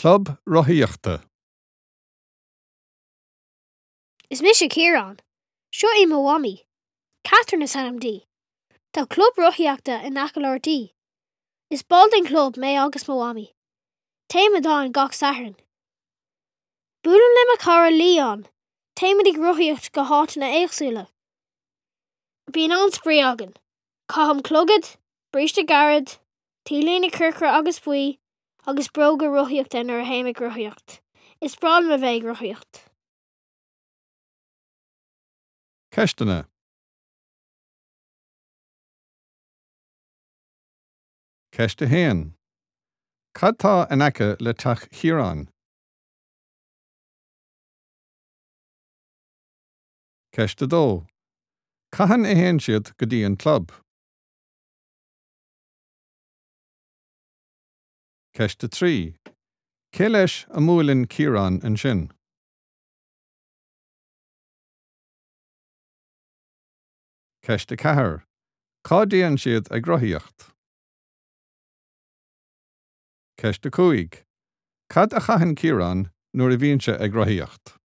Club Rothaíochta. Is Misha Kieran. Seo é Mawami. Catherine is NMD. Tá Club Rothaíochta in Achill-RD. Is Balding Club mé agus Mawami. Téime dá an gach sathran. Búlan le a cara Leon. Téime dig Rothaíocht go hátainna éagsúla. Bhíon an sprí agan. Cátham clogad, bríste garad, tílína curcra agus buí, agus bróga Rothaíochta nar a héimig Rothaíocht. Is brán a bheith Rothaíocht. Ceistena. Ceiste héan. Cad tá an aice le teach Chiarán? Ceiste dó. Cahan a héan siad go dtí an club? Ceiste trí. Cé leis a múlinn Chiarán an sin? Ceiste cethair. Cá dtíonn siad ag Rothaíocht? Ceiste cúig. Cad a chaithfean Chiarán nuair a bhíonn sé ag Rothaíocht?